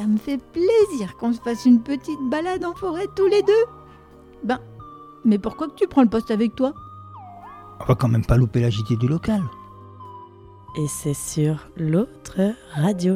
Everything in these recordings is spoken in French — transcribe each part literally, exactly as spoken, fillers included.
ça me fait plaisir qu'on se fasse une petite balade en forêt tous les deux. Ben, mais pourquoi que tu prends le poste avec toi ? On va quand même pas louper la J T du local. Et c'est sur l'autre radio.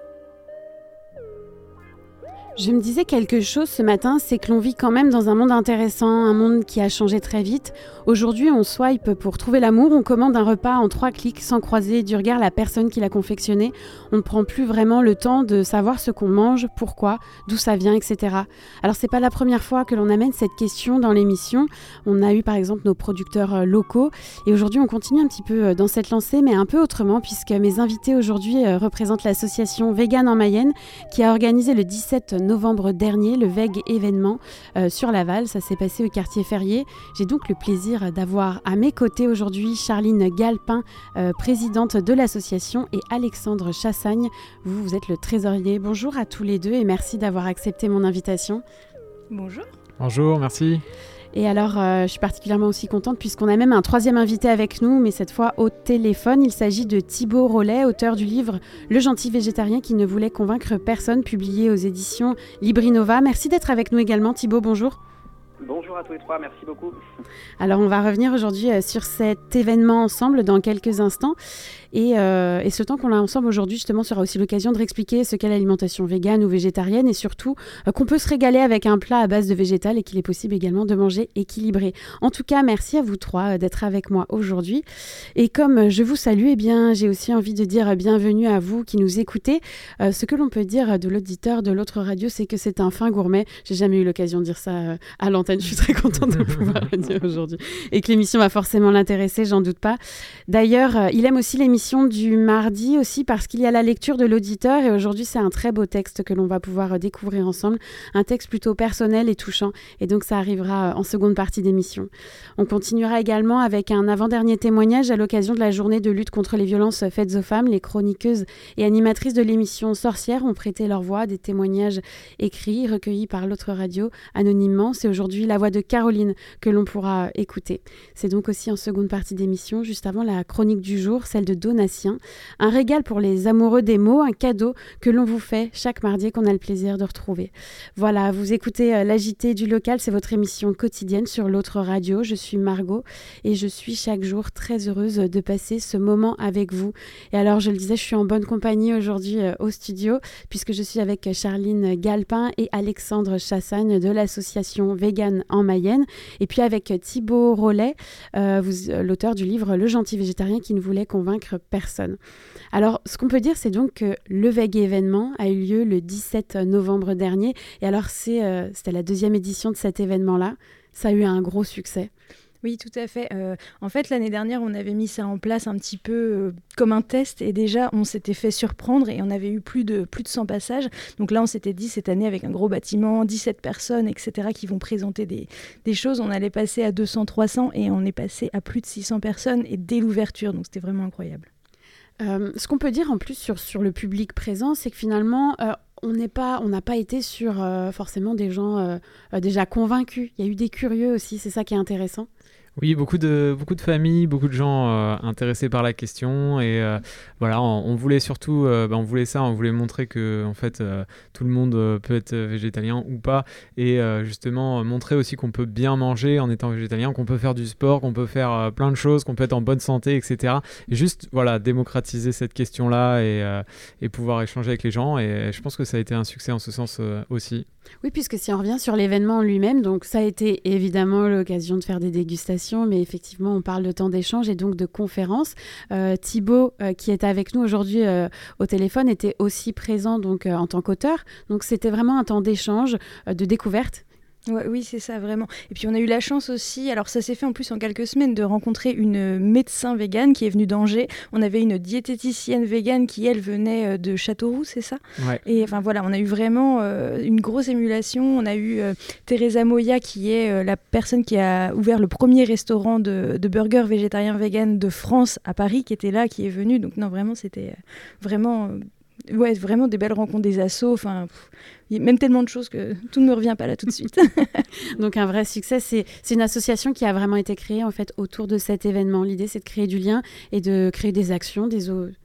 Je me disais quelque chose ce matin, c'est que l'on vit quand même dans un monde intéressant, un monde qui a changé très vite. Aujourd'hui, on swipe pour trouver l'amour, on commande un repas en trois clics sans croiser du regard la personne qui l'a confectionné. On ne prend plus vraiment le temps de savoir ce qu'on mange, pourquoi, d'où ça vient, et cetera. Alors c'est pas la première fois que l'on amène cette question dans l'émission. On a eu par exemple nos producteurs locaux et aujourd'hui on continue un petit peu dans cette lancée, mais un peu autrement puisque mes invités aujourd'hui représentent l'association Vegan en Mayenne qui a organisé le dix-sept novembre dernier le Veg événement euh, sur Laval. Ça s'est passé au quartier Ferrier. J'ai donc le plaisir d'avoir à mes côtés aujourd'hui Charline Galpin, euh, présidente de l'association, et Alexandre Chassagne. Vous, vous êtes le trésorier. Bonjour à tous les deux et merci d'avoir accepté mon invitation. Bonjour. Bonjour, merci. Et alors, euh, je suis particulièrement aussi contente puisqu'on a même un troisième invité avec nous, mais cette fois au téléphone. Il s'agit de Thibaut Rollet, auteur du livre « Le gentil végétarien qui ne voulait convaincre personne », publié aux éditions Librinova. Merci d'être avec nous également, Thibaut. Bonjour. Bonjour à tous les trois, merci beaucoup. Alors, on va revenir aujourd'hui sur cet événement ensemble dans quelques instants. Et, euh, et ce temps qu'on a ensemble aujourd'hui, justement, sera aussi l'occasion de réexpliquer ce qu'est l'alimentation végane ou végétarienne et surtout euh, qu'on peut se régaler avec un plat à base de végétal et qu'il est possible également de manger équilibré. En tout cas, merci à vous trois euh, d'être avec moi aujourd'hui. Et comme je vous salue, eh bien, j'ai aussi envie de dire bienvenue à vous qui nous écoutez. Euh, ce que l'on peut dire de l'auditeur de l'autre radio, c'est que c'est un fin gourmet. J'ai jamais eu l'occasion de dire ça euh, à l'antenne. Je suis très contente de pouvoir le dire aujourd'hui. Et que l'émission va forcément l'intéresser, j'en doute pas. D'ailleurs, euh, il aime aussi l'émission du mardi aussi parce qu'il y a la lecture de l'auditeur et aujourd'hui c'est un très beau texte que l'on va pouvoir découvrir ensemble, un texte plutôt personnel et touchant et donc ça arrivera en seconde partie d'émission. On continuera également avec un avant-dernier témoignage à l'occasion de la journée de lutte contre les violences faites aux femmes. Les chroniqueuses et animatrices de l'émission Sorcières ont prêté leur voix à des témoignages écrits, recueillis par l'autre radio anonymement. C'est aujourd'hui la voix de Caroline que l'on pourra écouter. C'est donc aussi en seconde partie d'émission, juste avant la chronique du jour, celle de Donatien. Un régal pour les amoureux des mots, un cadeau que l'on vous fait chaque mardi et qu'on a le plaisir de retrouver. Voilà, vous écoutez euh, l'A J T du local, c'est votre émission quotidienne sur l'autre radio. Je suis Margot et je suis chaque jour très heureuse de passer ce moment avec vous. Et alors, je le disais, je suis en bonne compagnie aujourd'hui euh, au studio puisque je suis avec Charline Galpin et Alexandre Chassagne de l'association Vegan en Mayenne et puis avec Thibaut Rollet, euh, vous, euh, l'auteur du livre « Le gentil végétarien qui ne voulait convaincre personne ». Alors, ce qu'on peut dire, c'est donc que le Veg événement a eu lieu le dix-sept novembre dernier. Et alors, c'est, euh, c'était la deuxième édition de cet événement-là. Ça a eu un gros succès. Oui, tout à fait. Euh, en fait, l'année dernière, on avait mis ça en place un petit peu euh, comme un test et déjà, on s'était fait surprendre et on avait eu plus de, plus de cent passages. Donc là, on s'était dit, cette année, avec un gros bâtiment, dix-sept personnes, et cetera, qui vont présenter des, des choses, on allait passer à deux cents, trois cents et on est passé à plus de six cents personnes et dès l'ouverture. Donc, c'était vraiment incroyable. Euh, ce qu'on peut dire en plus sur, sur le public présent, c'est que finalement, euh, on n'est pas, on n'a pas été sur euh, forcément des gens euh, euh, déjà convaincus. Il y a eu des curieux aussi, c'est ça qui est intéressant. Oui, beaucoup de, beaucoup de familles, beaucoup de gens euh, intéressés par la question et euh, voilà, on, on voulait surtout, euh, bah, on voulait ça, on voulait montrer que en fait euh, tout le monde euh, peut être végétalien ou pas et euh, justement euh, montrer aussi qu'on peut bien manger en étant végétalien, qu'on peut faire du sport, qu'on peut faire euh, plein de choses, qu'on peut être en bonne santé, et cetera. Et juste voilà, démocratiser cette question-là et, euh, et pouvoir échanger avec les gens et je pense que ça a été un succès en ce sens euh, aussi. Oui, puisque si on revient sur l'événement lui-même, donc ça a été évidemment l'occasion de faire des dégustations, mais effectivement, on parle de temps d'échange et donc de conférences. Euh, Thibaut, euh, qui est avec nous aujourd'hui euh, au téléphone, était aussi présent donc, euh, en tant qu'auteur. Donc, c'était vraiment un temps d'échange, euh, de découverte. Ouais, oui, c'est ça, vraiment. Et puis on a eu la chance aussi, alors ça s'est fait en plus en quelques semaines, de rencontrer une médecin végane qui est venue d'Angers. On avait une diététicienne végane qui, elle, venait de Châteauroux, c'est ça ? Ouais. Et enfin voilà, on a eu vraiment euh, une grosse émulation. On a eu euh, Teresa Moya, qui est euh, la personne qui a ouvert le premier restaurant de, de burgers végétariens véganes de France à Paris, qui était là, qui est venue. Donc non, vraiment, c'était euh, vraiment... Euh, Ouais, vraiment des belles rencontres, des assos, enfin, il y a même tellement de choses que tout ne me revient pas là tout de suite. Donc un vrai succès, c'est, c'est une association qui a vraiment été créée en fait autour de cet événement. L'idée, c'est de créer du lien et de créer des actions, des,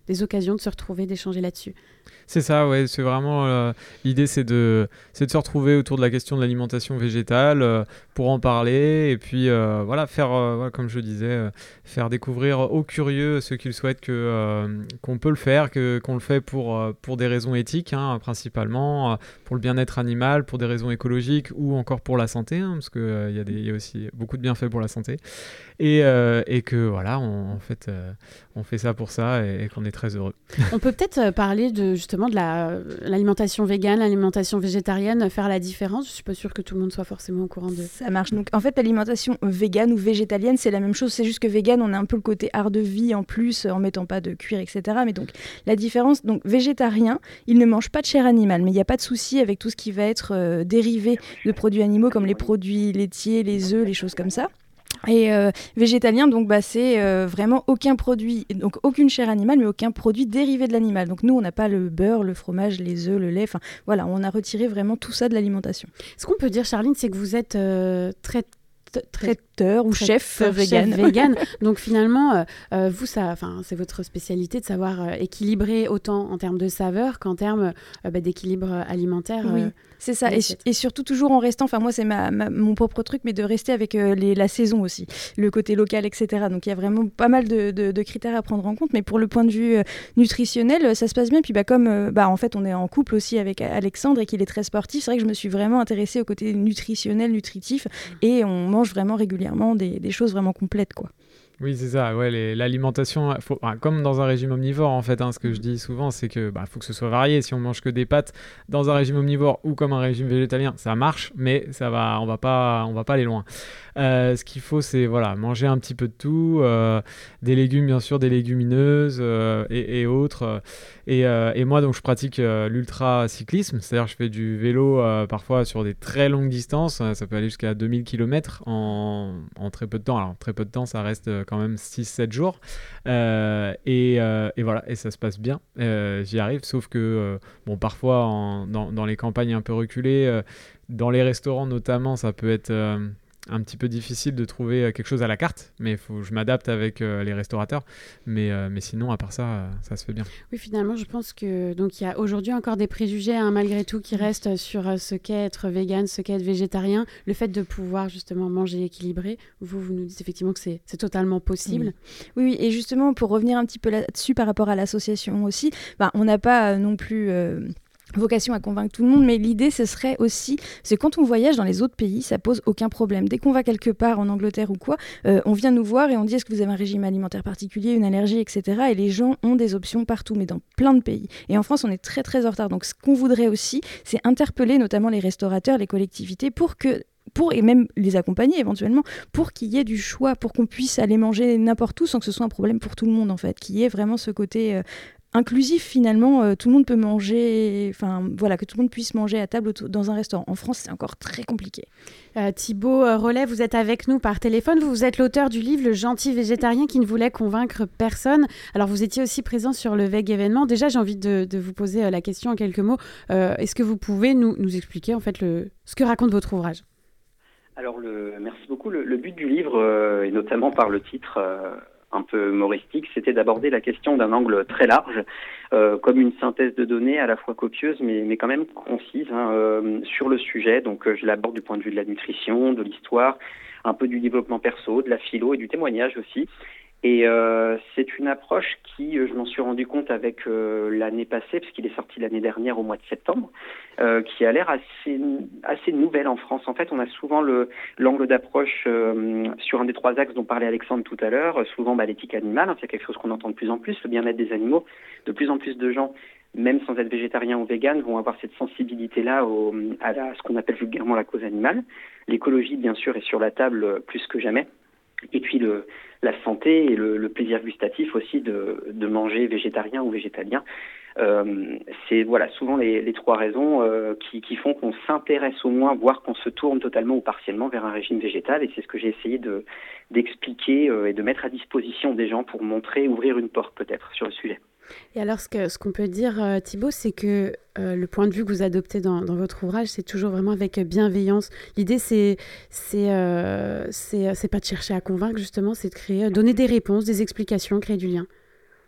des occasions de se retrouver, d'échanger là-dessus. C'est ça, ouais, c'est vraiment euh, l'idée, c'est de, c'est de se retrouver autour de la question de l'alimentation végétale euh, pour en parler et puis euh, voilà, faire, euh, voilà, comme je disais, euh, faire découvrir aux curieux ceux qui le souhaitent que, euh, qu'on peut le faire, que, qu'on le fait pour, euh, pour des raisons éthiques, hein, principalement, euh, pour le bien-être animal, pour des raisons écologiques ou encore pour la santé, hein, parce qu'il euh, y, y a aussi beaucoup de bienfaits pour la santé. Et, euh, et que voilà, on, en fait, euh, on fait ça pour ça et, et qu'on est très heureux. On peut peut-être parler de, justement de la, l'alimentation végane, l'alimentation végétarienne, faire la différence. Je ne suis pas sûre que tout le monde soit forcément au courant de... Ça marche. Donc, en fait, l'alimentation végane ou végétalienne, c'est la même chose. C'est juste que végane, on a un peu le côté art de vie en plus, en mettant pas de cuir, et cetera. Mais donc, la différence, donc végétarien, il ne mange pas de chair animale, mais il n'y a pas de souci avec tout ce qui va être euh, dérivé de produits animaux, comme les produits laitiers, les œufs, les choses comme ça. Et euh, végétalien, donc bah, c'est euh, vraiment aucun produit, donc aucune chair animale, mais aucun produit dérivé de l'animal. Donc nous, on n'a pas le beurre, le fromage, les œufs, le lait. Enfin voilà, on a retiré vraiment tout ça de l'alimentation. Ce qu'on peut dire, Charline, c'est que vous êtes euh, très traiteur ou chef vegan. vegan. Donc finalement, euh, euh, vous, ça, c'est votre spécialité de savoir euh, équilibrer autant en termes de saveur qu'en termes euh, bah, d'équilibre alimentaire. Oui, euh, c'est ça. Et, et surtout toujours en restant, enfin moi c'est ma, ma, mon propre truc, mais de rester avec euh, les, la saison aussi, le côté local, et cetera. Donc il y a vraiment pas mal de, de, de critères à prendre en compte. Mais pour le point de vue euh, nutritionnel, ça se passe bien. Puis bah, comme euh, bah, en fait on est en couple aussi avec Alexandre et qu'il est très sportif, c'est vrai que je me suis vraiment intéressée au côté nutritionnel, nutritif. Et on mange vraiment régulièrement des, des choses vraiment complètes, quoi. Oui, c'est ça. Ouais, les, l'alimentation, faut, enfin, comme dans un régime omnivore, en fait, hein, ce que je dis souvent, c'est que bah, faut que ce soit varié. Si on mange que des pâtes dans un régime omnivore ou comme un régime végétalien, ça marche, mais ça va, on va pas, on va pas aller loin. Euh, ce qu'il faut, c'est voilà, manger un petit peu de tout, euh, des légumes, bien sûr, des légumineuses euh, et, et autres. Et, euh, et moi, donc, je pratique euh, l'ultra-cyclisme, c'est-à-dire je fais du vélo euh, parfois sur des très longues distances. Ça peut aller jusqu'à deux mille kilomètres en, en très peu de temps. Alors, très peu de temps, ça reste quand même six sept jours. Euh, et, euh, et voilà, et ça se passe bien. Euh, j'y arrive, sauf que, euh, bon, parfois, en, dans, dans les campagnes un peu reculées, euh, dans les restaurants notamment, ça peut être... Euh, un petit peu difficile de trouver quelque chose à la carte, mais faut, je m'adapte avec euh, les restaurateurs. Mais, euh, mais sinon, à part ça, euh, ça se fait bien. Oui, finalement, je pense que donc il y a aujourd'hui encore des préjugés, hein, malgré tout, qui restent sur euh, ce qu'est être vegan, ce qu'est être végétarien. Le fait de pouvoir justement manger équilibré, vous, vous nous dites effectivement que c'est, c'est totalement possible. Oui. oui, oui, et justement, pour revenir un petit peu là-dessus par rapport à l'association aussi, bah, on n'a pas euh, non plus... Euh vocation à convaincre tout le monde, mais l'idée ce serait aussi, c'est quand on voyage dans les autres pays, ça pose aucun problème. Dès qu'on va quelque part en Angleterre ou quoi, euh, on vient nous voir et on dit est-ce que vous avez un régime alimentaire particulier, une allergie, et cetera. Et les gens ont des options partout, mais dans plein de pays. Et en France, on est très très en retard. Donc ce qu'on voudrait aussi, c'est interpeller notamment les restaurateurs, les collectivités, pour que pour, et même les accompagner éventuellement, pour qu'il y ait du choix, pour qu'on puisse aller manger n'importe où sans que ce soit un problème pour tout le monde en fait, qu'il y ait vraiment ce côté... Euh, inclusif finalement, euh, tout le monde peut manger, enfin voilà, que tout le monde puisse manger à table autour, dans un restaurant. En France, c'est encore très compliqué. Euh, Thibaut euh, Rollet, vous êtes avec nous par téléphone. Vous, vous êtes l'auteur du livre Le gentil végétarien qui ne voulait convaincre personne. Alors, vous étiez aussi présent sur le Veg événement. Déjà, j'ai envie de, de vous poser euh, la question en quelques mots. Euh, est-ce que vous pouvez nous, nous expliquer en fait le, ce que raconte votre ouvrage ? Alors, le, merci beaucoup. Le, le but du livre, euh, et notamment par le titre... Euh, un peu humoristique, c'était d'aborder la question d'un angle très large, euh, comme une synthèse de données à la fois copieuse, mais, mais quand même concise hein, euh, sur le sujet. Donc euh, je l'aborde du point de vue de la nutrition, de l'histoire, un peu du développement perso, de la philo et du témoignage aussi. Et euh, c'est une approche qui, je m'en suis rendu compte avec euh, l'année passée, parce qu'il est sorti l'année dernière au mois de septembre, euh, qui a l'air assez assez nouvelle en France. En fait, on a souvent le l'angle d'approche euh, sur un des trois axes dont parlait Alexandre tout à l'heure, souvent bah, l'éthique animale, hein, c'est quelque chose qu'on entend de plus en plus, le bien-être des animaux. De plus en plus de gens, même sans être végétariens ou véganes, vont avoir cette sensibilité-là au, à la, ce qu'on appelle vulgairement la cause animale. L'écologie, bien sûr, est sur la table plus que jamais. Et puis le, la santé et le, le plaisir gustatif aussi de, de manger végétarien ou végétalien. Euh, c'est voilà souvent les, les trois raisons euh, qui, qui font qu'on s'intéresse au moins, voire qu'on se tourne totalement ou partiellement vers un régime végétal. Et c'est ce que j'ai essayé de, d'expliquer euh, et de mettre à disposition des gens pour montrer, ouvrir une porte peut-être sur le sujet. Et alors, ce, que, ce qu'on peut dire, euh, Thibaut, c'est que euh, le point de vue que vous adoptez dans, dans votre ouvrage, c'est toujours vraiment avec bienveillance. L'idée, c'est, c'est, euh, c'est, c'est pas de chercher à convaincre, justement, c'est de créer, donner des réponses, des explications, créer du lien.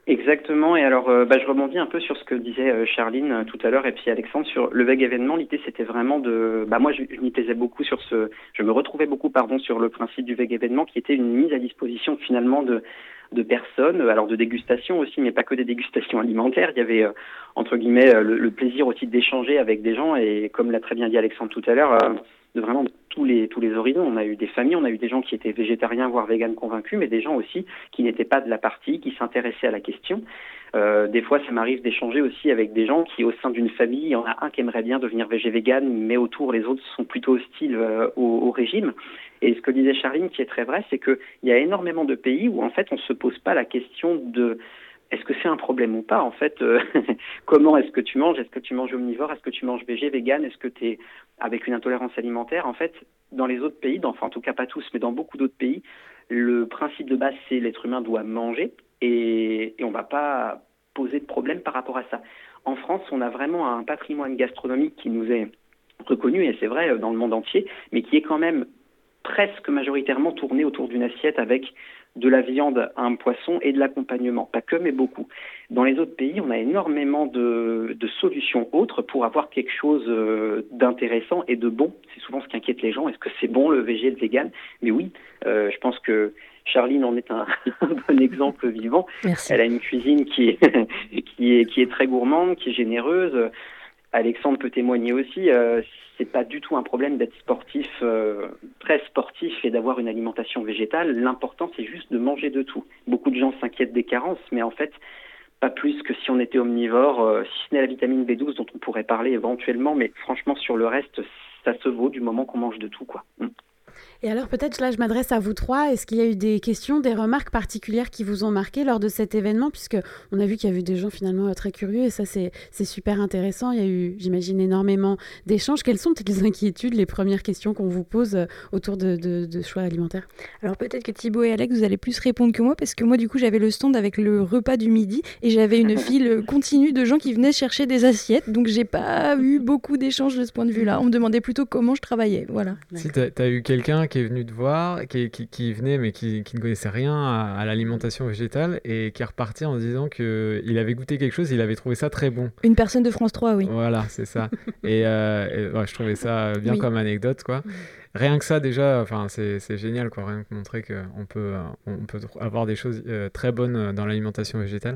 Exactement, et alors euh, bah, je rebondis un peu sur ce que disait euh, Charline euh, tout à l'heure et puis Alexandre sur le vague événement. L'idée c'était vraiment de, bah moi je, je m'y plaisais beaucoup sur ce, je me retrouvais beaucoup pardon sur le principe du vague événement qui était une mise à disposition finalement de de personnes, alors de dégustation aussi, mais pas que des dégustations alimentaires. Il y avait euh, entre guillemets euh, le, le plaisir aussi d'échanger avec des gens et comme l'a très bien dit Alexandre tout à l'heure, euh, de vraiment tous les tous les horizons. On a eu des familles, on a eu des gens qui étaient végétariens voire véganes convaincus, mais des gens aussi qui n'étaient pas de la partie, qui s'intéressaient à la question. Euh, des fois, ça m'arrive d'échanger aussi avec des gens qui, au sein d'une famille, il y en a un qui aimerait bien devenir végé-végane, mais autour, les autres sont plutôt hostiles euh, au, au régime. Et ce que disait Charline, qui est très vrai, c'est qu'il y a énormément de pays où, en fait, on ne se pose pas la question de est-ce que c'est un problème ou pas, en fait. euh, Comment est-ce que tu manges? Est-ce que tu manges omnivore? Est-ce que tu manges végé, végane? Est-ce que tu es avec une intolérance alimentaire? En fait, dans les autres pays, dans, enfin, en tout cas pas tous, mais dans beaucoup d'autres pays, le principe de base, c'est l'être humain doit manger et, et on ne va pas poser de problème par rapport à ça. En France, on a vraiment un patrimoine gastronomique qui nous est reconnu, et c'est vrai dans le monde entier, mais qui est quand même presque majoritairement tourné autour d'une assiette avec de la viande, un poisson et de l'accompagnement. Pas que, mais beaucoup. Dans les autres pays, on a énormément de, de solutions autres pour avoir quelque chose d'intéressant et de bon. C'est souvent ce qui inquiète les gens. Est-ce que c'est bon le végé, le vegan? Mais oui, euh, je pense que Charline en est un, un bon exemple vivant. Merci. Elle a une cuisine qui est, qui est, qui est très gourmande, qui est généreuse. Alexandre peut témoigner aussi, euh, c'est pas du tout un problème d'être sportif, euh, très sportif et d'avoir une alimentation végétale. L'important, c'est juste de manger de tout. Beaucoup de gens s'inquiètent des carences, mais en fait, pas plus que si on était omnivore, euh, si ce n'est la vitamine B douze dont on pourrait parler éventuellement, mais franchement, sur le reste, ça se vaut du moment qu'on mange de tout, quoi. Mm. Et alors peut-être là je m'adresse à vous trois, est-ce qu'il y a eu des questions, des remarques particulières qui vous ont marqué lors de cet événement, puisque on a vu qu'il y a eu des gens finalement très curieux et ça c'est, c'est super intéressant, il y a eu j'imagine énormément d'échanges. Quelles sont peut-être les inquiétudes, les premières questions qu'on vous pose autour de, de, de choix alimentaires? Alors peut-être que Thibaut et Alex vous allez plus répondre que moi parce que moi du coup j'avais le stand avec le repas du midi et j'avais une file continue de gens qui venaient chercher des assiettes, donc j'ai pas eu beaucoup d'échanges de ce point de vue là, on me demandait plutôt comment je travaillais, voilà. Si t'as, t'as eu quelqu'un qui est venu te voir, qui, qui, qui venait mais qui, qui ne connaissait rien à, à l'alimentation végétale et qui est reparti en disant qu'il avait goûté quelque chose, il avait trouvé ça très bon. Une personne de France trois, oui. Voilà, c'est ça. et, euh, et ouais, je trouvais ça bien oui. comme anecdote, quoi. Rien que ça déjà, enfin c'est, c'est génial, quoi. Rien que montrer qu'on peut, on peut avoir des choses euh, très bonnes dans l'alimentation végétale.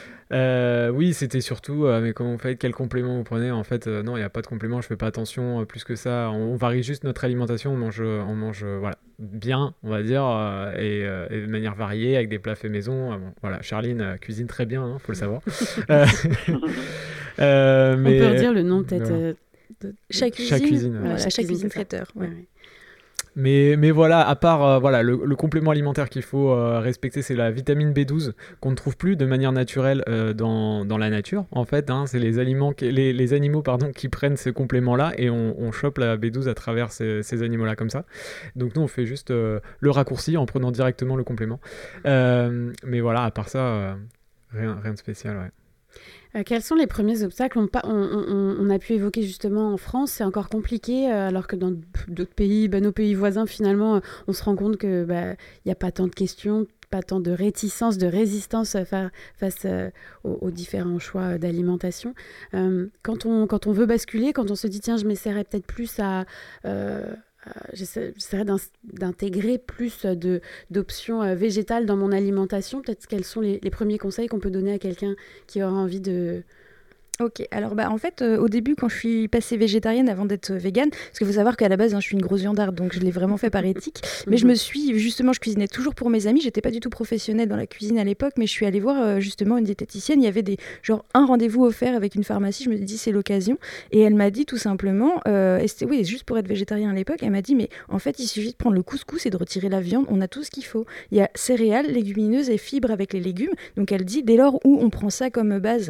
Euh, oui, c'était surtout, euh, mais comment vous faites, quel complément vous prenez? En fait, euh, non, il n'y a pas de complément, je fais pas attention euh, plus que ça. On, on varie juste notre alimentation, on mange, on mange euh, voilà, bien, on va dire, euh, et, euh, et de manière variée, avec des plats faits maison. Euh, bon, voilà, Charline euh, cuisine très bien, hein, faut le savoir. euh, euh, mais, on peut redire le nom peut-être euh, de... Chaque cuisine, chaque cuisine, voilà, ouais. chaque cuisine, cuisine traiteur. Ouais. Ouais, ouais. Mais, mais voilà, à part euh, voilà, le, le complément alimentaire qu'il faut euh, respecter, c'est la vitamine B douze qu'on ne trouve plus de manière naturelle euh, dans, dans la nature. En fait, hein, c'est les, aliments qui, les, les animaux pardon, qui prennent ce complément-là et on, on chope la B douze à travers ces, ces animaux-là comme ça. Donc nous, on fait juste euh, le raccourci en prenant directement le complément. Euh, mais voilà, à part ça, euh, rien, rien de spécial, ouais. Euh, quels sont les premiers obstacles? on, on, on, on a pu évoquer justement en France, c'est encore compliqué, euh, alors que dans d'autres pays, bah, nos pays voisins, finalement, euh, on se rend compte qu'il bah, n'y a pas tant de questions, pas tant de réticence, de résistance euh, fa- face euh, aux, aux différents choix d'alimentation. Euh, quand, on, quand on veut basculer, quand on se dit, tiens, je m'essaierai peut-être plus à... Euh, Euh, j'essaie, j'essaierai d'intégrer plus de, d'options euh, végétales dans mon alimentation. Peut-être quels sont les, les premiers conseils qu'on peut donner à quelqu'un qui aura envie de... Ok, alors bah en fait euh, au début quand je suis passée végétarienne avant d'être végane, parce qu'il faut savoir qu'à la base hein, je suis une grosse viandarde donc je l'ai vraiment fait par éthique, mais je me suis justement je cuisinais toujours pour mes amis, j'étais pas du tout professionnelle dans la cuisine à l'époque, mais je suis allée voir euh, justement une diététicienne, il y avait des genre un rendez-vous offert avec une pharmacie, je me suis dit c'est l'occasion et elle m'a dit tout simplement, euh, et c'était oui juste pour être végétarien à l'époque, elle m'a dit mais en fait il suffit de prendre le couscous et de retirer la viande, on a tout ce qu'il faut, il y a céréales, légumineuses et fibres avec les légumes, donc elle dit dès lors où on prend ça comme base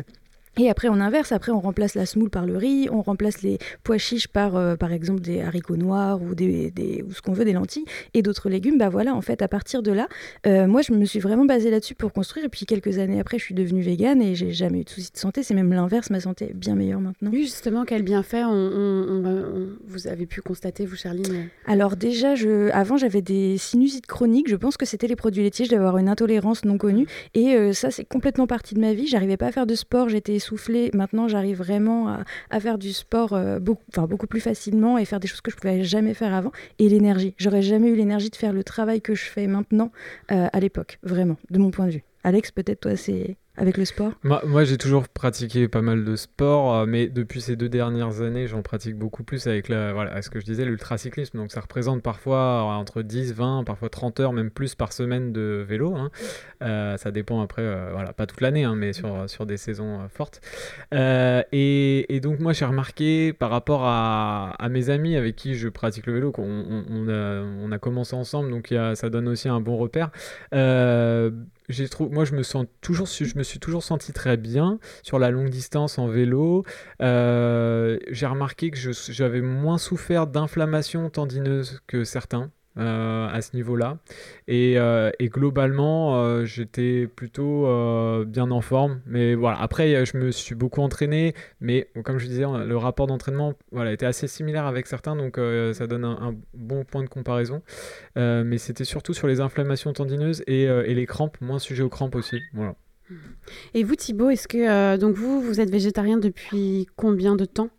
Et après, on inverse. Après, on remplace la semoule par le riz, on remplace les pois chiches par, euh, par exemple, des haricots noirs ou, des, des, ou ce qu'on veut, des lentilles et d'autres légumes. Bah voilà, en fait, à partir de là, euh, moi, je me suis vraiment basée là-dessus pour construire. Et puis, quelques années après, je suis devenue végane et j'ai jamais eu de soucis de santé. C'est même l'inverse, ma santé est bien meilleure maintenant. Oui, justement, quel bienfait on, on, on, on, vous avez pu constater, vous, Charline? Alors déjà, je, avant, j'avais des sinusites chroniques. Je pense que c'était les produits laitiers. Je devais avoir une intolérance non connue. Et euh, ça, c'est complètement partie de ma vie. J'arrivais pas à faire de sport. J'étais essoufflée. Maintenant, j'arrive vraiment à, à faire du sport euh, beaucoup, enfin, beaucoup plus facilement et faire des choses que je pouvais jamais faire avant. Et l'énergie. J'aurais jamais eu l'énergie de faire le travail que je fais maintenant euh, à l'époque, vraiment, de mon point de vue. Alex, peut-être toi, c'est avec le sport? Moi, moi, j'ai toujours pratiqué pas mal de sport, euh, mais depuis ces deux dernières années, j'en pratique beaucoup plus avec la, voilà, ce que je disais, l'ultracyclisme. Donc ça représente parfois euh, entre dix, vingt, parfois trente heures, même plus par semaine de vélo. Hein. Euh, ça dépend après, euh, voilà, pas toute l'année, hein, mais sur, sur des saisons euh, fortes. Euh, et, et donc moi, j'ai remarqué par rapport à, à mes amis avec qui je pratique le vélo, qu'on on, on a, on a commencé ensemble, donc y a, ça donne aussi un bon repère. Euh, J'ai trou... Moi, je me, sens toujours... je me suis toujours senti très bien sur la longue distance en vélo. Euh, j'ai remarqué que je... j'avais moins souffert d'inflammation tendineuse que certains euh, à ce niveau-là. Et, euh, et globalement, euh, j'étais plutôt euh, bien en forme. Mais voilà, après, je me suis beaucoup entraîné. Mais comme je disais, le rapport d'entraînement voilà, était assez similaire avec certains. Donc, euh, ça donne un, un bon point de comparaison. Euh, mais c'était surtout sur les inflammations tendineuses et, euh, et les crampes, moins sujet aux crampes aussi. Voilà. Et vous, Thibaut, est-ce que euh, donc vous, vous êtes végétarien depuis combien de temps?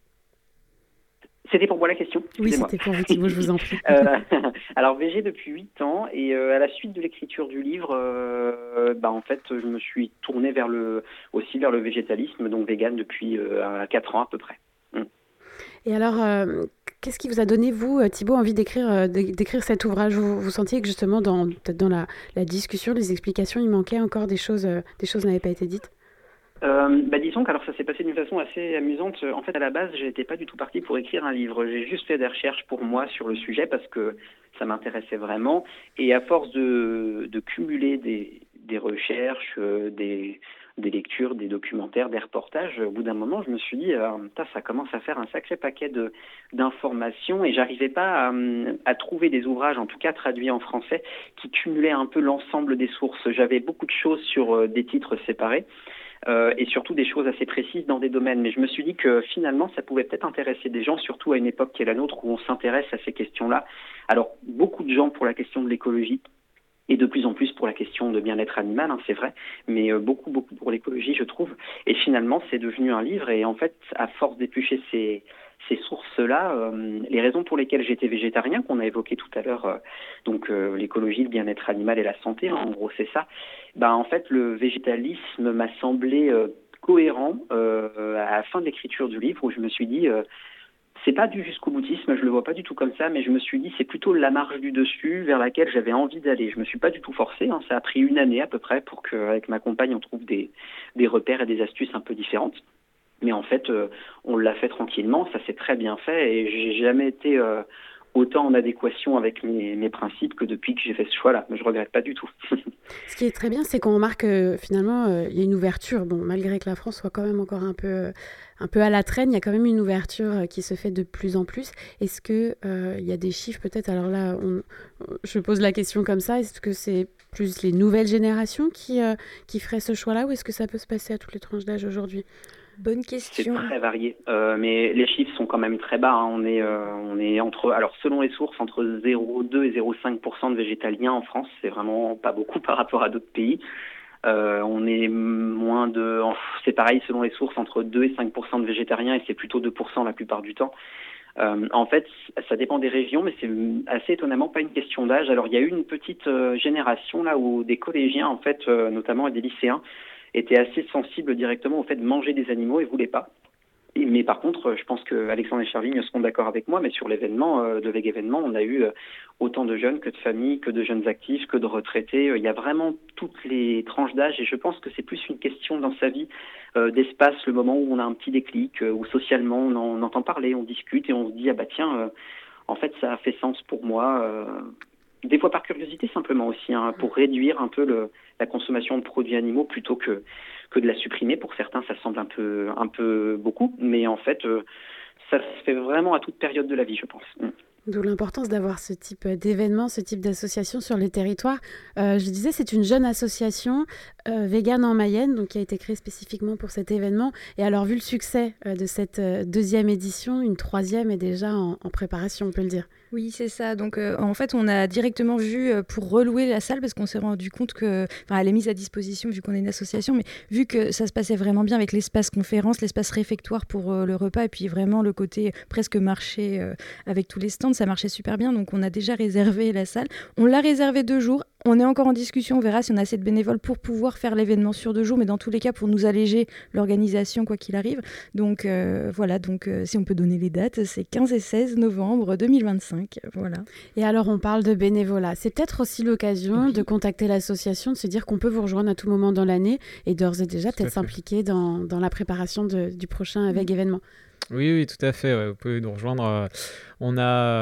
C'était pour moi la question. Oui, c'était pour vous, Thibaut, je vous en prie. euh, alors, végé depuis huit ans, et euh, à la suite de l'écriture du livre, euh, bah, en fait, je me suis tourné vers le, aussi vers le végétalisme, donc vegan depuis euh, quatre ans à peu près. Mm. Et alors, euh, qu'est-ce qui vous a donné, vous, Thibaut, envie d'écrire, euh, d'écrire cet ouvrage? vous, vous sentiez que justement, dans, peut-être dans la, la discussion, les explications, il manquait encore des choses, euh, des choses n'avaient pas été dites? Euh, bah disons que alors ça s'est passé d'une façon assez amusante. En fait, à la base, j'étais pas du tout parti pour écrire un livre. J'ai juste fait des recherches pour moi sur le sujet parce que ça m'intéressait vraiment. Et à force de, de cumuler des, des recherches, euh, des, des lectures, des documentaires, des reportages, au bout d'un moment, je me suis dit, euh, ça commence à faire un sacré paquet de, d'informations et j'arrivais pas à, à trouver des ouvrages, en tout cas traduits en français, qui cumulaient un peu l'ensemble des sources. J'avais beaucoup de choses sur euh, des titres séparés. Euh, et surtout des choses assez précises dans des domaines. Mais je me suis dit que finalement, ça pouvait peut-être intéresser des gens, surtout à une époque qui est la nôtre, où on s'intéresse à ces questions-là. Alors, beaucoup de gens pour la question de l'écologie, et de plus en plus pour la question de bien-être animal, hein, c'est vrai, mais euh, beaucoup, beaucoup pour l'écologie, je trouve. Et finalement, c'est devenu un livre, et en fait, à force d'éplucher ces... ces sources-là, euh, les raisons pour lesquelles j'étais végétarien, qu'on a évoqué tout à l'heure, euh, donc euh, l'écologie, le bien-être animal et la santé, hein, en gros c'est ça, ben, en fait le végétalisme m'a semblé euh, cohérent euh, à la fin de l'écriture du livre, où je me suis dit, euh, c'est pas du jusqu'au boutisme, je le vois pas du tout comme ça, mais je me suis dit c'est plutôt la marche du dessus vers laquelle j'avais envie d'aller. Je me suis pas du tout forcé, hein, ça a pris une année à peu près pour qu'avec ma compagne on trouve des, des repères et des astuces un peu différentes. Mais en fait, euh, on l'a fait tranquillement, ça s'est très bien fait et j'ai jamais été euh, autant en adéquation avec mes, mes principes que depuis que j'ai fait ce choix-là. Mais je regrette pas du tout. Ce qui est très bien, c'est qu'on remarque que finalement, euh, il y a une ouverture. Bon, malgré que la France soit quand même encore un peu, euh, un peu à la traîne, il y a quand même une ouverture euh, qui se fait de plus en plus. Est-ce qu'il euh, y a des chiffres peut-être? Alors là, on, je pose la question comme ça. Est-ce que c'est plus les nouvelles générations qui, euh, qui feraient ce choix-là ou est-ce que ça peut se passer à toutes les tranches d'âge aujourd'hui? Bonne question. C'est très varié, euh, mais les chiffres sont quand même très bas. Hein. On est, euh, on est entre, alors selon les sources, entre zéro virgule deux et zéro virgule cinq pour cent de végétaliens en France. C'est vraiment pas beaucoup par rapport à d'autres pays. Euh, on est moins de, c'est pareil selon les sources, entre deux et cinq pour cent de végétariens et c'est plutôt deux pour cent la plupart du temps. Euh, en fait, ça dépend des régions, mais c'est assez étonnamment pas une question d'âge. Alors il y a eu une petite euh, génération là où des collégiens, en fait, euh, notamment et des lycéens, étaient assez sensibles directement au fait de manger des animaux et ne voulaient pas. Et, mais par contre, je pense que Alexandre et Charline seront d'accord avec moi, mais sur l'événement, euh, le Vég-événement, on a eu euh, autant de jeunes que de familles, que de jeunes actifs, que de retraités. Il y a vraiment toutes les tranches d'âge et je pense que c'est plus une question dans sa vie euh, d'espace, le moment où on a un petit déclic, euh, où socialement on, en, on entend parler, on discute et on se dit « ah bah tiens, euh, en fait ça a fait sens pour moi euh, ». Des fois par curiosité simplement aussi, hein, pour réduire un peu le, la consommation de produits animaux plutôt que, que de la supprimer. Pour certains, ça semble un peu, un peu beaucoup, mais en fait, euh, ça se fait vraiment à toute période de la vie, je pense. Mm. D'où l'importance d'avoir ce type d'événement, ce type d'association sur les territoires. Euh, je disais, c'est une jeune association euh, végane en Mayenne, donc qui a été créée spécifiquement pour cet événement. Et alors, vu le succès euh, de cette euh, deuxième édition, une troisième est déjà en, en préparation, on peut le dire. Oui, c'est ça. Donc, euh, en fait, on a directement vu euh, pour relouer la salle parce qu'on s'est rendu compte que, enfin, elle est mise à disposition vu qu'on est une association, mais vu que ça se passait vraiment bien avec l'espace conférence, l'espace réfectoire pour euh, le repas et puis vraiment le côté presque marché euh, avec tous les stands, ça marchait super bien. Donc, on a déjà réservé la salle. On l'a réservé deux jours. On est encore en discussion, on verra si on a assez de bénévoles pour pouvoir faire l'événement sur deux jours, mais dans tous les cas, pour nous alléger l'organisation, quoi qu'il arrive. Donc euh, voilà, donc, euh, si on peut donner les dates, c'est quinze et seize novembre deux mille vingt-cinq. Voilà. Et alors, on parle de bénévolat. C'est peut-être aussi l'occasion oui. de contacter l'association, de se dire qu'on peut vous rejoindre à tout moment dans l'année et d'ores et déjà peut-être s'impliquer dans, dans la préparation de, du prochain avec événement. Oui, oui, tout à fait. Ouais. Vous pouvez nous rejoindre. On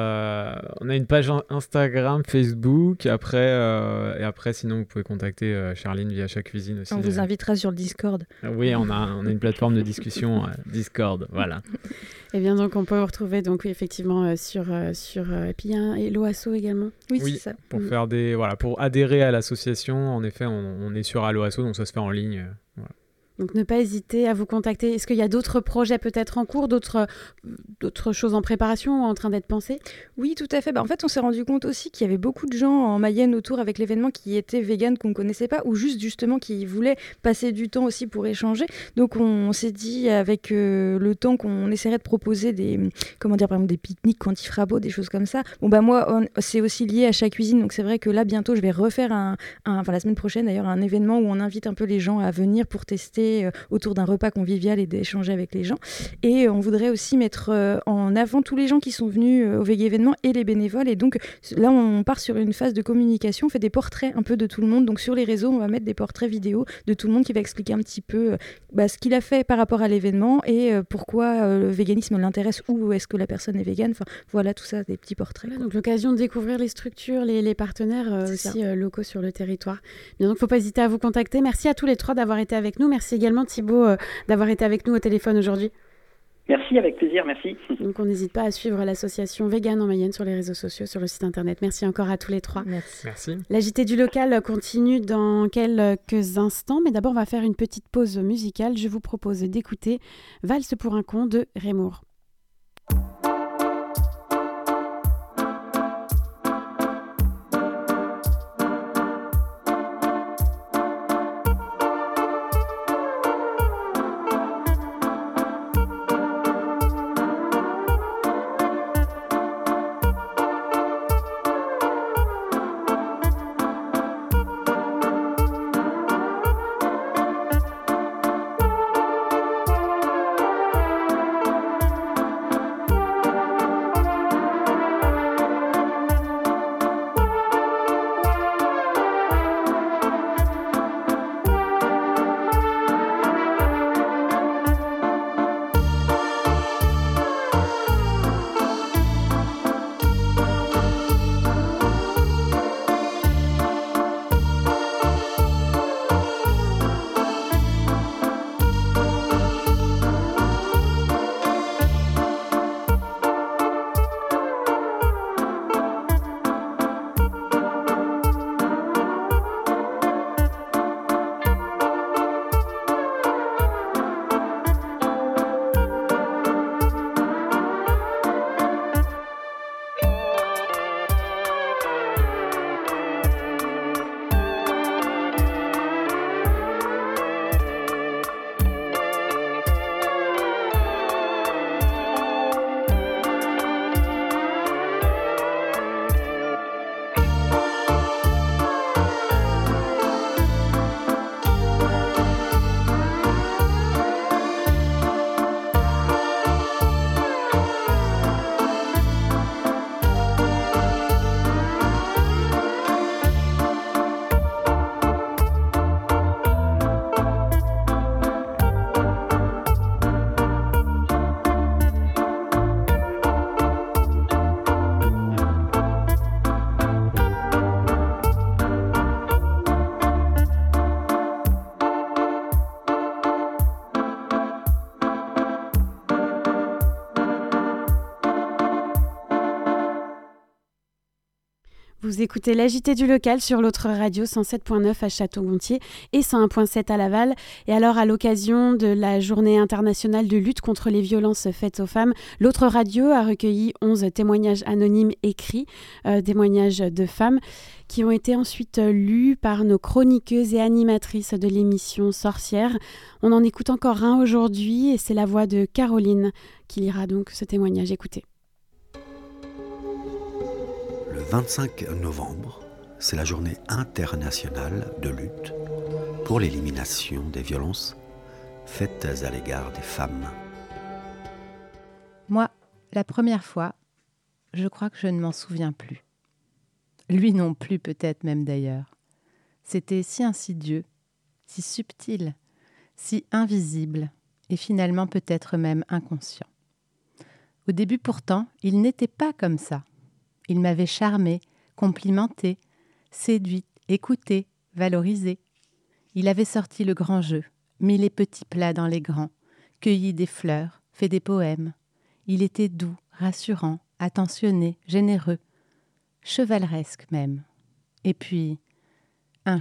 a, on a une page Instagram, Facebook. Après, euh, et après, sinon, vous pouvez contacter euh, Charline via Chat Cuisine aussi. On vous invitera sur le Discord. Oui, on a, on a une plateforme de discussion, euh, Discord. Voilà. Et bien, donc, on peut vous retrouver donc, oui, effectivement euh, sur. Euh, sur euh, et puis, il y a un Hello Asso également. Oui, oui, c'est ça. Pour, mmh. faire des, voilà, pour adhérer à l'association, en effet, on, on est sur Hello Asso, donc ça se fait en ligne. Euh, voilà. Donc, ne pas hésiter à vous contacter. Est-ce qu'il y a d'autres projets peut-être en cours, d'autres, d'autres choses en préparation ou en train d'être pensées ? Oui, tout à fait. Bah, en fait, on s'est rendu compte aussi qu'il y avait beaucoup de gens en Mayenne autour avec l'événement qui étaient véganes, qu'on ne connaissait pas, ou juste justement qui voulaient passer du temps aussi pour échanger. Donc, on, on s'est dit avec euh, le temps qu'on essaierait de proposer des, comment dire, par exemple, des pique-niques quand il fera beau, des choses comme ça. Bon, bah moi, on, c'est aussi lié à Chat Cuisine. Donc, c'est vrai que là, bientôt, je vais refaire un, un, enfin, la semaine prochaine d'ailleurs, un événement où on invite un peu les gens à venir pour tester autour d'un repas convivial et d'échanger avec les gens. Et on voudrait aussi mettre en avant tous les gens qui sont venus au Véga événement et les bénévoles. Et donc là, on part sur une phase de communication, on fait des portraits un peu de tout le monde. Donc sur les réseaux, on va mettre des portraits vidéo de tout le monde qui va expliquer un petit peu bah, ce qu'il a fait par rapport à l'événement et pourquoi le véganisme l'intéresse ou est-ce que la personne est végane. Enfin voilà, tout ça, des petits portraits. Voilà, donc l'occasion de découvrir les structures, les, les partenaires euh, aussi euh, locaux sur le territoire. Bien, donc il ne faut pas hésiter à vous contacter. Merci à tous les trois d'avoir été avec nous. Merci également Thibaut euh, d'avoir été avec nous au téléphone aujourd'hui. Merci, avec plaisir, merci. Donc on n'hésite pas à suivre l'association Végane en Mayenne sur les réseaux sociaux, sur le site internet. Merci encore à tous les trois. Merci. Merci. La J T du local continue dans quelques instants, mais d'abord on va faire une petite pause musicale. Je vous propose d'écouter Valse pour un con de Rémour. Vous écoutez l'A J T du local sur l'autre radio cent sept point neuf à Château-Gontier et cent un point sept à Laval. Et alors, à l'occasion de la journée internationale de lutte contre les violences faites aux femmes, l'autre radio a recueilli onze témoignages anonymes écrits, euh, témoignages de femmes, qui ont été ensuite lus par nos chroniqueuses et animatrices de l'émission Sorcières. On en écoute encore un aujourd'hui et c'est la voix de Caroline qui lira donc ce témoignage. Écoutez. Le vingt-cinq novembre, c'est la journée internationale de lutte pour l'élimination des violences faites à l'égard des femmes. Moi, la première fois, je crois que je ne m'en souviens plus. Lui non plus, peut-être même d'ailleurs. C'était si insidieux, si subtil, si invisible, et finalement peut-être même inconscient. Au début pourtant, il n'était pas comme ça. Il m'avait charmée, complimentée, séduite, écoutée, valorisée. Il avait sorti le grand jeu, mis les petits plats dans les grands, cueilli des fleurs, fait des poèmes. Il était doux, rassurant, attentionné, généreux, chevaleresque même. Et puis, un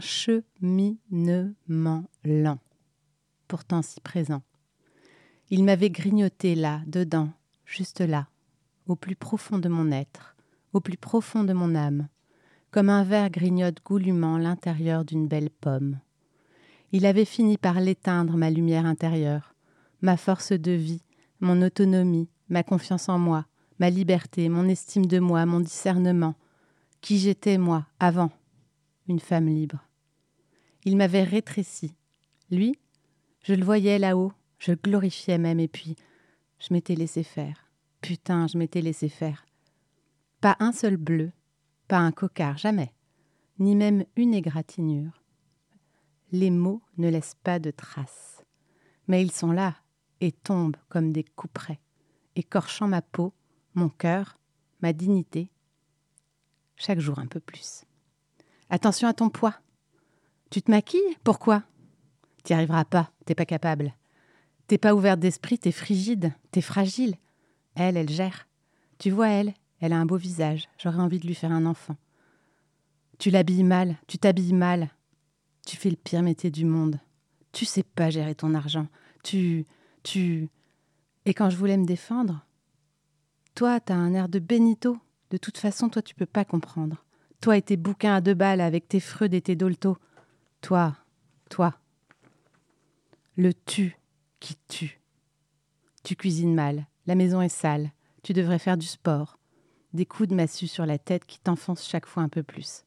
cheminement lent, pourtant si présent. Il m'avait grignoté là, dedans, juste là, au plus profond de mon être, au plus profond de mon âme, comme un ver grignote goulûment l'intérieur d'une belle pomme. Il avait fini par l'éteindre, ma lumière intérieure, ma force de vie, mon autonomie, ma confiance en moi, ma liberté, mon estime de moi, mon discernement, qui j'étais, moi, avant, une femme libre. Il m'avait rétréci. Lui, je le voyais là-haut, je le glorifiais même, et puis je m'étais laissé faire. Putain, je m'étais laissé faire. Pas un seul bleu, pas un coquard, jamais, ni même une égratignure. Les mots ne laissent pas de traces, mais ils sont là et tombent comme des couperets, écorchant ma peau, mon cœur, ma dignité, chaque jour un peu plus. Attention à ton poids. Tu te maquilles ? Pourquoi ? T'y arriveras pas, t'es pas capable. T'es pas ouverte d'esprit, t'es frigide, t'es fragile. Elle, elle gère. Tu vois, elle, elle a un beau visage, j'aurais envie de lui faire un enfant. Tu l'habilles mal, tu t'habilles mal. Tu fais le pire métier du monde. Tu sais pas gérer ton argent. Tu... tu... Et quand je voulais me défendre, toi, t'as un air de bénito. De toute façon, toi, tu peux pas comprendre. Toi et tes bouquins à deux balles avec tes Freud et tes Dolto. Toi, toi. Le tu qui tue. Tu cuisines mal, la maison est sale, tu devrais faire du sport. Des coups de massue sur la tête qui t'enfoncent chaque fois un peu plus.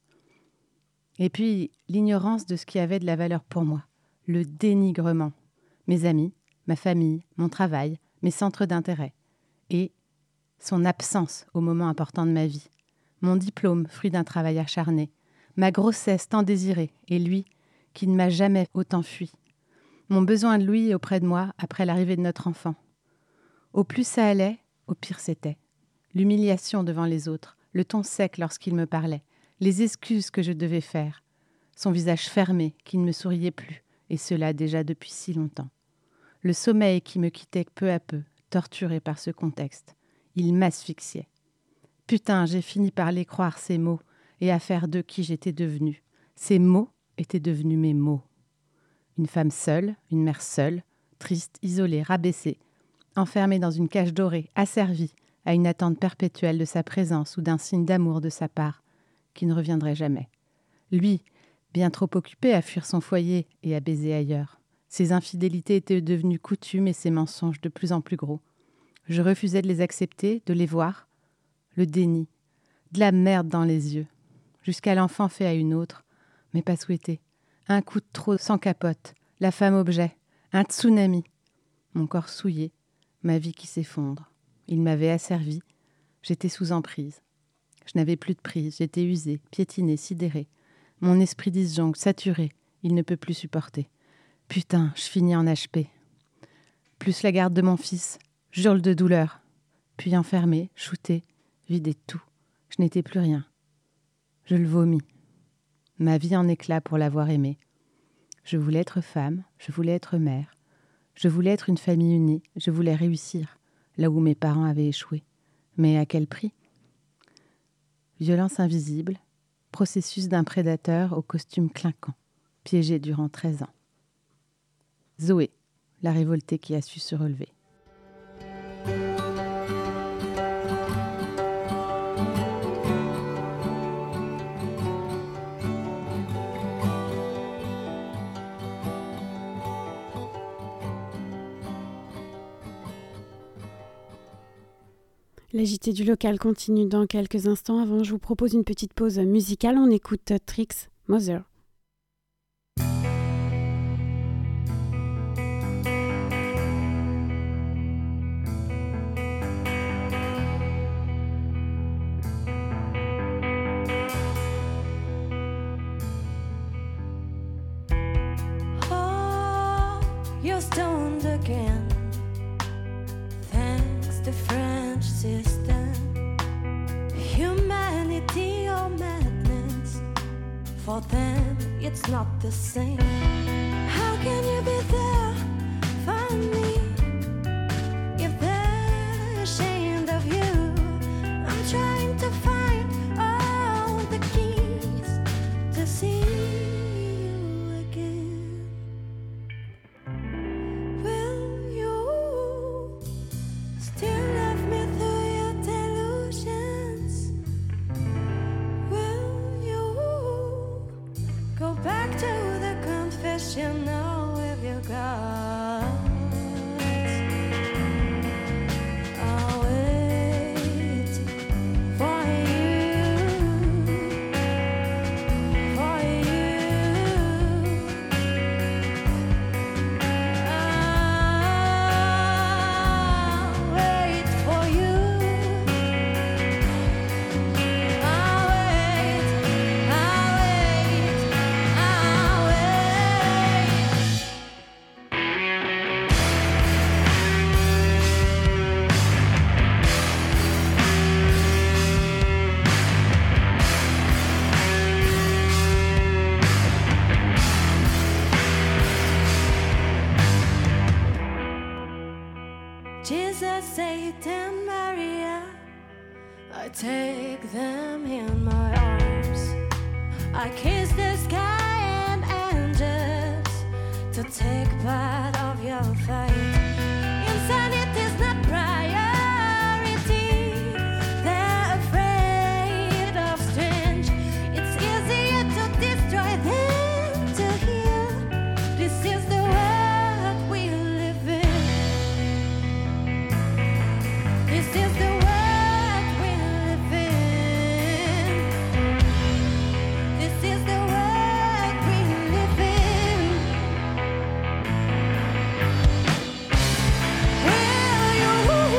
Et puis, l'ignorance de ce qui avait de la valeur pour moi. Le dénigrement. Mes amis, ma famille, mon travail, mes centres d'intérêt. Et son absence au moment important de ma vie. Mon diplôme, fruit d'un travail acharné. Ma grossesse tant désirée, et lui, qui ne m'a jamais autant fui. Mon besoin de lui auprès de moi après l'arrivée de notre enfant. Au plus ça allait, au pire c'était. L'humiliation devant les autres, le ton sec lorsqu'il me parlait, les excuses que je devais faire, son visage fermé qui ne me souriait plus, et cela déjà depuis si longtemps. Le sommeil qui me quittait peu à peu, torturé par ce contexte. Il m'asphyxiait. Putain, j'ai fini par les croire, ces mots, et à faire d'eux qui j'étais devenue. Ces mots étaient devenus mes mots. Une femme seule, une mère seule, triste, isolée, rabaissée, enfermée dans une cage dorée, asservie à une attente perpétuelle de sa présence ou d'un signe d'amour de sa part, qui ne reviendrait jamais. Lui, bien trop occupé à fuir son foyer et à baiser ailleurs. Ses infidélités étaient devenues coutumes et ses mensonges de plus en plus gros. Je refusais de les accepter, de les voir. Le déni, de la merde dans les yeux, jusqu'à l'enfant fait à une autre, mais pas souhaité. Un coup de trop sans capote, la femme objet, un tsunami. Mon corps souillé, ma vie qui s'effondre. Il m'avait asservi, j'étais sous emprise. Je n'avais plus de prise, j'étais usée, piétinée, sidérée. Mon esprit disjongle, saturé, il ne peut plus supporter. Putain, je finis en H P. Plus la garde de mon fils, j'hurle de douleur. Puis enfermée, shootée, vidée de tout. Je n'étais plus rien. Je le vomis. Ma vie en éclats pour l'avoir aimé. Je voulais être femme, je voulais être mère. Je voulais être une famille unie, je voulais réussir, là où mes parents avaient échoué. Mais à quel prix ? Violence invisible, processus d'un prédateur au costume clinquant, piégé durant treize ans. Zoé, la révoltée qui a su se relever. La J T du local continue dans quelques instants. Avant, je vous propose une petite pause musicale. On écoute Trix, Mother. Oh, you're stoned again. Thanks to French system, humanity or madness. For them, it's not the same. How can you be there for me if they're ashamed of you? I'm trying to find all the keys to see you again. Will you still love me through your delusions? Will you go back to the confessional with your gods? I'll wait for you, for you. I'll wait for you. I'll wait, I'll wait, I'll wait. Jesus, Satan, Maria, I take them in my arms. I kiss the sky and angels to take part of your fight. Insanity's not priority. They're afraid of strange. It's easier to destroy than to heal. This is the world we live in. This is the world we live in. This is the world we live in. Will you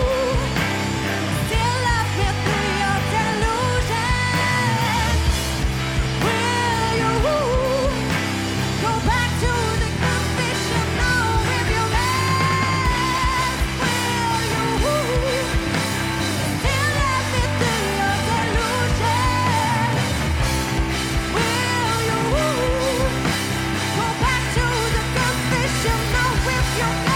still love me through your delusions? Will you go back to the confessional with your man? Will you still love me through your delusions? Will you go back to the confessional with your man?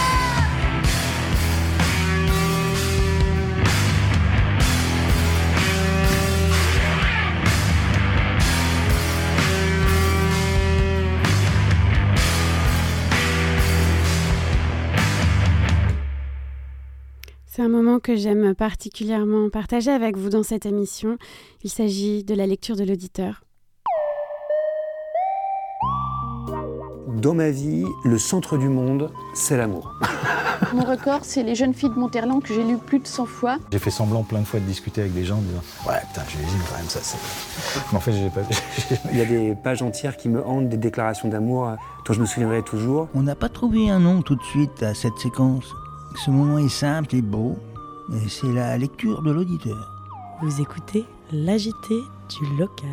C'est un moment que j'aime particulièrement partager avec vous dans cette émission. Il s'agit de la lecture de l'auditeur. Dans ma vie, le centre du monde, c'est l'amour. Mon record, c'est Les Jeunes filles de Monterland que j'ai lu plus de cent fois. J'ai fait semblant plein de fois de discuter avec des gens en disant « Ouais, putain, j'imagine quand même ça, c'est... » Mais en fait, j'ai pas... Il y a des pages entières qui me hantent, des déclarations d'amour euh, dont je me souviendrai toujours. On n'a pas trouvé un nom tout de suite à cette séquence. Ce moment est simple et beau, et c'est la lecture de l'auditeur. Vous écoutez l'A J T du local.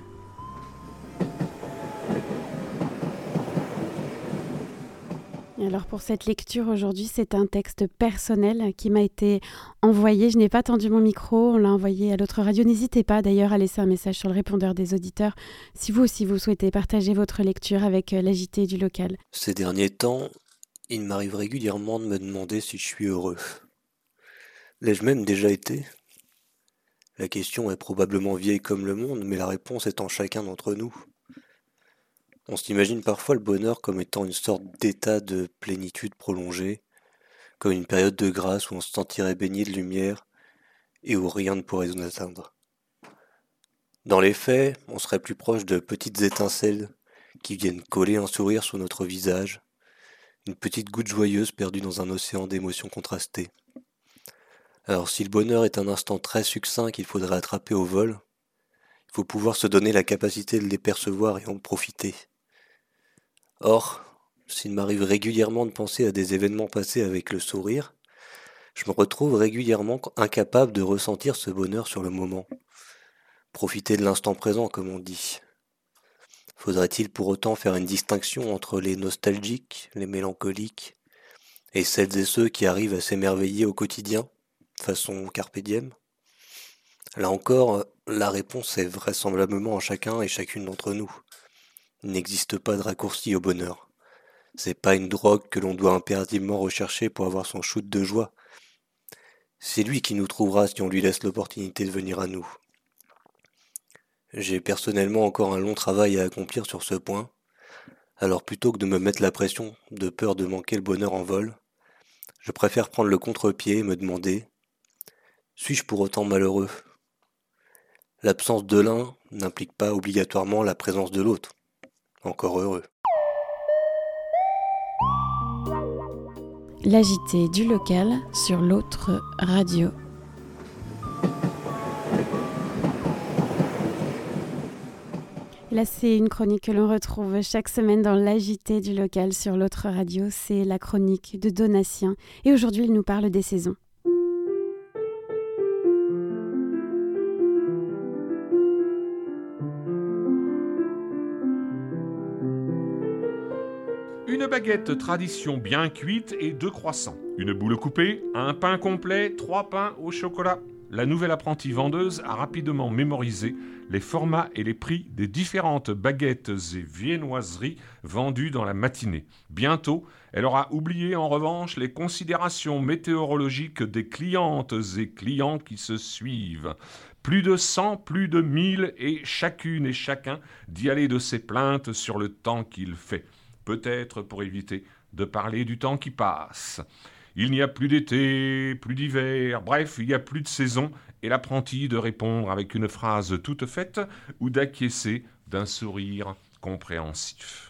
Et alors pour cette lecture aujourd'hui, c'est un texte personnel qui m'a été envoyé. Je n'ai pas tendu mon micro, on l'a envoyé à l'autre radio. N'hésitez pas d'ailleurs à laisser un message sur le répondeur des auditeurs si vous aussi vous souhaitez partager votre lecture avec l'A J T du local. Ces derniers temps, il m'arrive régulièrement de me demander si je suis heureux. L'ai-je même déjà été ? La question est probablement vieille comme le monde, mais la réponse est en chacun d'entre nous. On s'imagine parfois le bonheur comme étant une sorte d'état de plénitude prolongée, comme une période de grâce où on se sentirait baigné de lumière et où rien ne pourrait nous atteindre. Dans les faits, on serait plus proche de petites étincelles qui viennent coller un sourire sur notre visage, une petite goutte joyeuse perdue dans un océan d'émotions contrastées. Alors si le bonheur est un instant très succinct qu'il faudrait attraper au vol, il faut pouvoir se donner la capacité de les percevoir et en profiter. Or, s'il m'arrive régulièrement de penser à des événements passés avec le sourire, je me retrouve régulièrement incapable de ressentir ce bonheur sur le moment. Profiter de l'instant présent, comme on dit. Faudrait-il pour autant faire une distinction entre les nostalgiques, les mélancoliques, et celles et ceux qui arrivent à s'émerveiller au quotidien, façon carpe diem? Là encore, la réponse est vraisemblablement en chacun et chacune d'entre nous. Il n'existe pas de raccourci au bonheur. C'est pas une drogue que l'on doit impérativement rechercher pour avoir son shoot de joie. C'est lui qui nous trouvera si on lui laisse l'opportunité de venir à nous. J'ai personnellement encore un long travail à accomplir sur ce point, alors plutôt que de me mettre la pression de peur de manquer le bonheur en vol, je préfère prendre le contre-pied et me demander « Suis-je pour autant malheureux ?» L'absence de l'un n'implique pas obligatoirement la présence de l'autre. Encore heureux. L'A J T du local sur l'autre radio. Là, c'est une chronique que l'on retrouve chaque semaine dans l'A J T du local sur l'autre radio. C'est la chronique de Donatien. Et aujourd'hui, il nous parle des saisons. Une baguette tradition bien cuite et deux croissants. Une boule coupée, un pain complet, trois pains au chocolat. La nouvelle apprentie vendeuse a rapidement mémorisé les formats et les prix des différentes baguettes et viennoiseries vendues dans la matinée. Bientôt, elle aura oublié en revanche les considérations météorologiques des clientes et clients qui se suivent. Plus de cent, plus de mille, et chacune et chacun d'y aller de ses plaintes sur le temps qu'il fait. Peut-être pour éviter de parler du temps qui passe. Il n'y a plus d'été, plus d'hiver, bref, il n'y a plus de saison, et l'apprenti de répondre avec une phrase toute faite ou d'acquiescer d'un sourire compréhensif.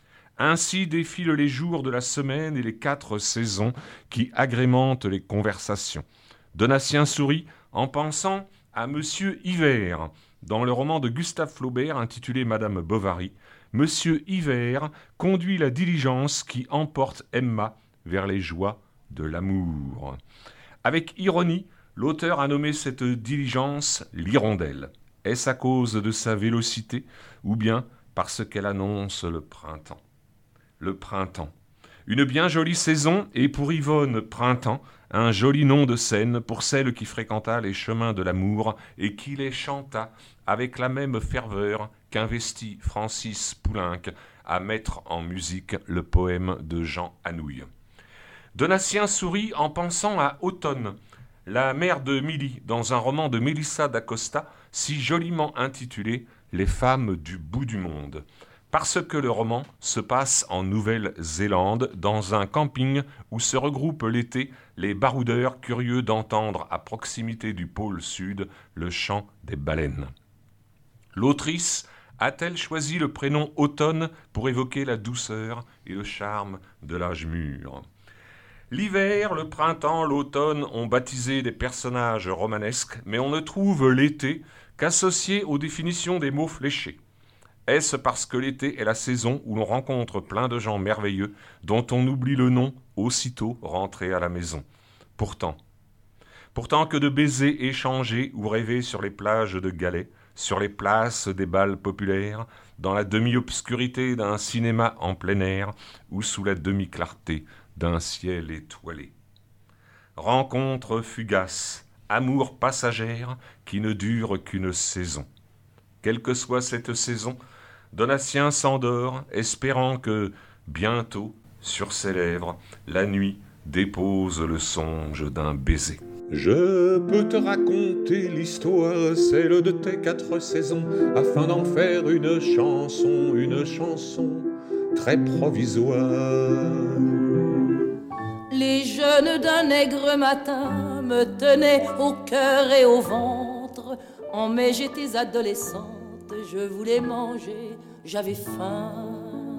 Ainsi défilent les jours de la semaine et les quatre saisons qui agrémentent les conversations. Donatien sourit en pensant à Monsieur Hiver. Dans le roman de Gustave Flaubert intitulé Madame Bovary, Monsieur Hiver conduit la diligence qui emporte Emma vers les joies de l'amour. Avec ironie, l'auteur a nommé cette diligence l'hirondelle. Est-ce à cause de sa vélocité ou bien parce qu'elle annonce le printemps? Le printemps. Une bien jolie saison et pour Yvonne, printemps, un joli nom de scène pour celle qui fréquenta les chemins de l'amour et qui les chanta avec la même ferveur qu'investit Francis Poulenc à mettre en musique le poème de Jean Anouilh. Donatien sourit en pensant à Automne, la mère de Milly, dans un roman de Mélissa d'Acosta, si joliment intitulé « Les femmes du bout du monde », parce que le roman se passe en Nouvelle-Zélande, dans un camping où se regroupent l'été les baroudeurs curieux d'entendre à proximité du pôle sud le chant des baleines. L'autrice a-t-elle choisi le prénom Automne pour évoquer la douceur et le charme de l'âge mûr ? L'hiver, le printemps, l'automne ont baptisé des personnages romanesques, mais on ne trouve l'été qu'associé aux définitions des mots fléchés. Est-ce parce que l'été est la saison où l'on rencontre plein de gens merveilleux dont on oublie le nom aussitôt rentrés à la maison? Pourtant, pourtant que de baisers échangés ou rêvés sur les plages de galets, sur les places des bals populaires, dans la demi-obscurité d'un cinéma en plein air ou sous la demi-clarté d'un ciel étoilé. Rencontre fugace, amour passagère qui ne dure qu'une saison. Quelle que soit cette saison, Donatien s'endort, espérant que, bientôt, sur ses lèvres, la nuit dépose le songe d'un baiser. Je peux te raconter l'histoire, celle de tes quatre saisons, afin d'en faire une chanson, une chanson très provisoire. Les jeunes d'un aigre matin me tenaient au cœur et au ventre. En mai j'étais adolescente, je voulais manger, j'avais faim.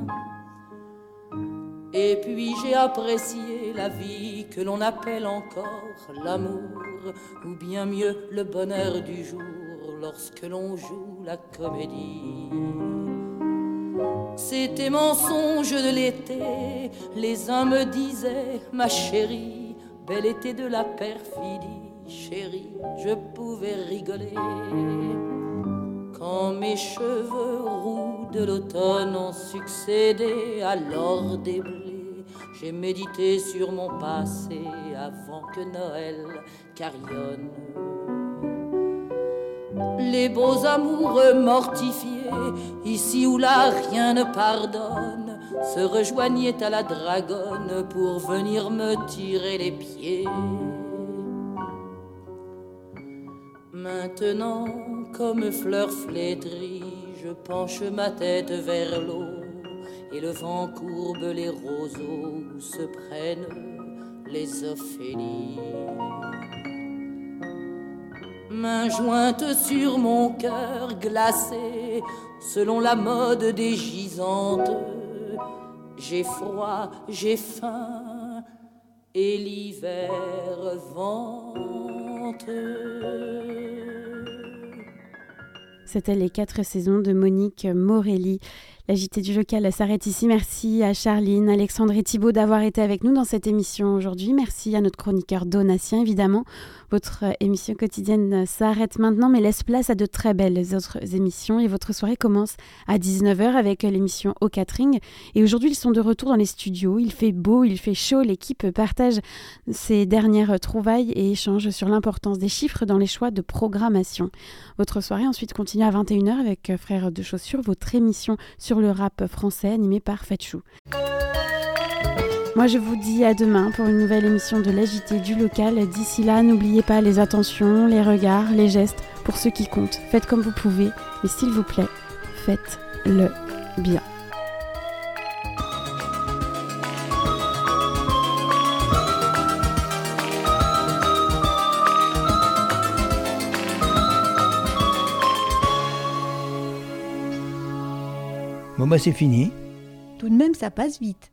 Et puis j'ai apprécié la vie que l'on appelle encore l'amour, ou bien mieux le bonheur du jour lorsque l'on joue la comédie. C'était mensonge de l'été, les uns me disaient ma chérie, bel été de la perfidie, chérie, je pouvais rigoler. Quand mes cheveux roux de l'automne ont succédé à l'or des blés, j'ai médité sur mon passé avant que Noël carillonne. Les beaux amoureux mortifiés, ici ou là rien ne pardonne, se rejoignaient à la dragonne pour venir me tirer les pieds. Maintenant, comme fleur flétrie, je penche ma tête vers l'eau, et le vent courbe les roseaux où se prennent les ophélies. Main jointe sur mon cœur glacé, selon la mode des gisantes, j'ai froid, j'ai faim, et l'hiver vente. C'était les quatre saisons de Monique Morelli. La J T du local s'arrête ici. Merci à Charline, Alexandre et Thibaut d'avoir été avec nous dans cette émission aujourd'hui. Merci à notre chroniqueur Donatien, évidemment. Votre émission quotidienne s'arrête maintenant, mais laisse place à de très belles autres émissions. Et votre soirée commence à dix-neuf heures avec l'émission Au Catering. Et aujourd'hui, ils sont de retour dans les studios. Il fait beau, il fait chaud. L'équipe partage ses dernières trouvailles et échange sur l'importance des chiffres dans les choix de programmation. Votre soirée ensuite continue à vingt et une heures avec Frères de Chaussures, votre émission sur le rap français animé par Fatchou. Moi je vous dis à demain pour une nouvelle émission de l'A J T du local. D'ici là, n'oubliez pas les attentions, les regards, les gestes pour ceux qui comptent. Faites comme vous pouvez, mais s'il vous plaît, faites-le bien. Bon bah c'est fini. Tout de même, ça passe vite.